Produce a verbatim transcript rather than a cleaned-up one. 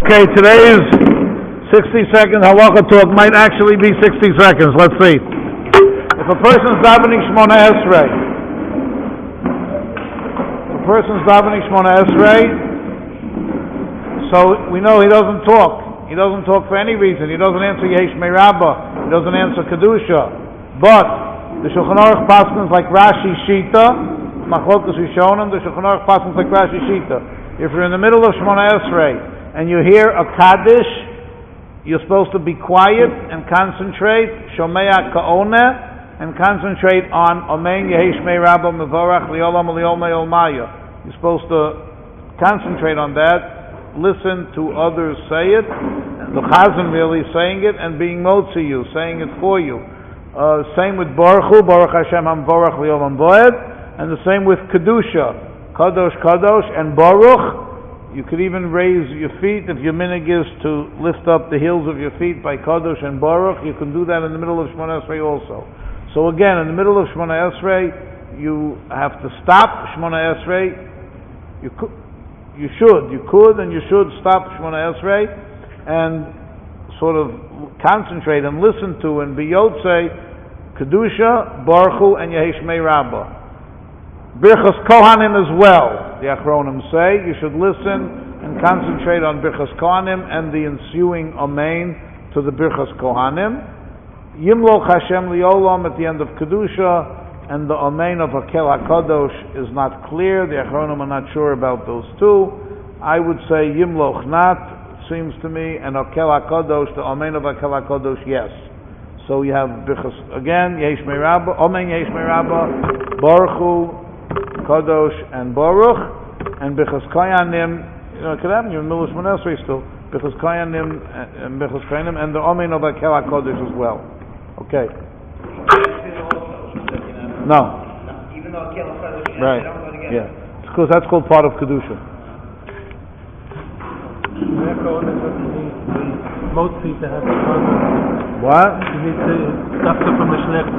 Okay, today's sixty second halacha talk might actually be sixty seconds. Let's see. If a person's davening Shmona Esrei, if a person's davening Shmona Esrei, so we know he doesn't talk. He doesn't talk for any reason. He doesn't answer Yesh Meirabah. He doesn't answer Kedusha. But the Shulchan Aruch paskins like Rashi Shita, Machlokas Rishonim, the Shulchan Aruch paskins like Rashi Shita. If you're in the middle of Shmona Esrei and you hear a Kaddish, you're supposed to be quiet and concentrate, Shomea Ka'oneh, and concentrate on Amen Yehesh Meirabah Mevorach Liolam Liol Me'ol Maya. You're supposed to concentrate on that, listen to others say it, and the Chazan really saying it and being motzi you, saying it for you. Uh, same with Baruch Hu, Baruch Hashem HaMvorach Liolam Boed, and the same with Kedusha, Kadosh Kadosh, and Baruch. You could even raise your feet if your minig is to lift up the heels of your feet by Kadosh and Baruch. You can do that in the middle of Shmona Esrei also. So again, in the middle of Shmona Esrei, you have to stop Shmona Esrei. You could, you should, you could, and you should stop Shmona Esrei and sort of concentrate and listen to and be Yotzei Kedusha, Baruch Hu, and Yehesh Meirabah. Birchas Kohanim as well, the Achronim say. You should listen and concentrate on Birchas Kohanim and the ensuing Amen to the Birchas Kohanim. Yimloch Hashem Liolam at the end of Kedusha, and the Amen of Hakel HaKadosh is not clear. The Achronim are not sure about those two. I would say Yimloch not, seems to me, and Hakel HaKadosh, the Amen of Hakel HaKadosh, yes. So you have Birchas, again, Yesh Meirabah, Amen Yesh Meirabah, Baruch Hu, Kadosh and Baruch, and Birchas Kohanim. You know, it could happen. You're in the middle of Shmona Esrei still. Birchas Kohanim and Birchas Kohanim, and the Amen of Hakel HaKadosh as well. Okay. No. Even though Hakel HaKadosh, right. they don't go together. Yeah. It's because that's called part of Kedusha. Motzi to have a What? You need to stop from the